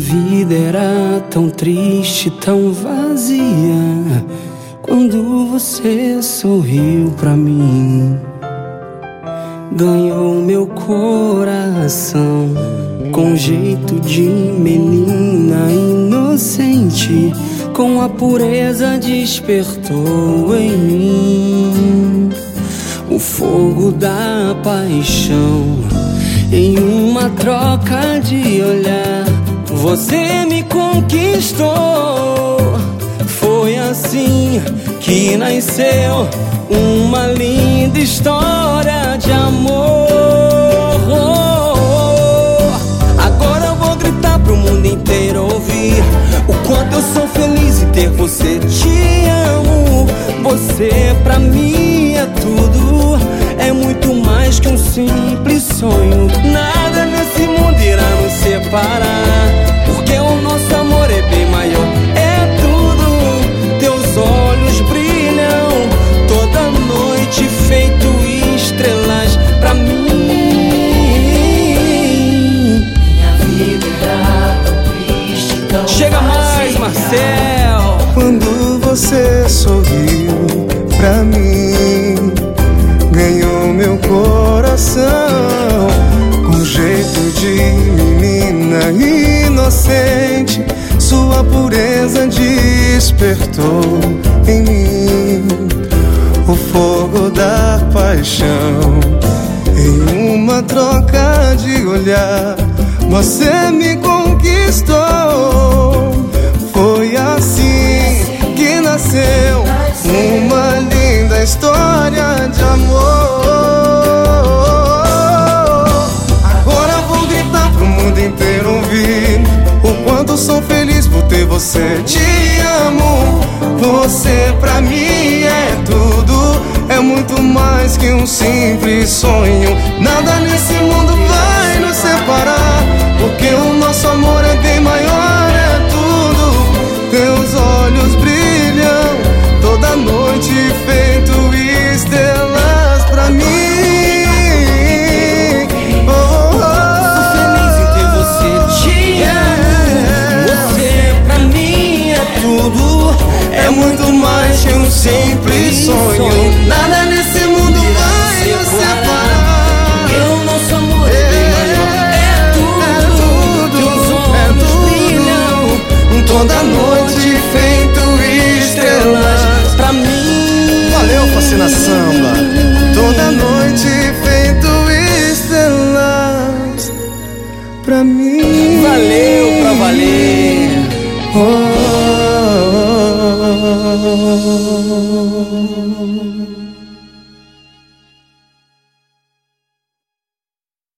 vida era tão triste, tão vazia, quando você sorriu pra mim. Ganhou meu coração com jeito de menina inocente, com a pureza despertou em mim o fogo da paixão. Em uma troca de olhar, você me conquistou. Foi assim que nasceu uma linda história de amor. Agora eu vou gritar pro mundo inteiro ouvir o quanto eu sou feliz em ter você. Te amo, você pra mim é tudo. É muito mais que um simples sonho. Nada nesse mundo irá nos separar, porque o nosso amor é bem maior. É tudo, teus olhos brilham toda noite, feito estrelas pra mim. Minha vida era tão triste, tão Chega mais, vazia. Marcel. Quando você sorriu pra mim, ganhou meu coração com jeito de menina inocente. Sua pureza despertou em mim o fogo da paixão. Em uma troca de olhar, você me conquistou. Foi assim que nasceu uma linda história de amor. Agora eu vou gritar pro mundo inteiro ouvir o quanto sou feliz por ter você. Te amo, você pra mim é tudo. É muito mais que um simples sonho. Nada nesse mundo vai nos separar, porque o nosso amor é bem maior. É tudo, teus olhos brilham toda noite, feito estrelas pra mim. Oh, oh, Sou feliz em ter você. Te amo, você pra mim é tudo. é muito mais que um simples sonho. Nada nesse mundo vai nos separar, porque o nosso amor é bem maior. É tudo, teus olhos brilham toda noite, feito estrelas pra mim. Valeu, Fascina Samba. Toda noite, feito estrelas pra mim. Valeu pra valer. Oh, oh, oh, oh.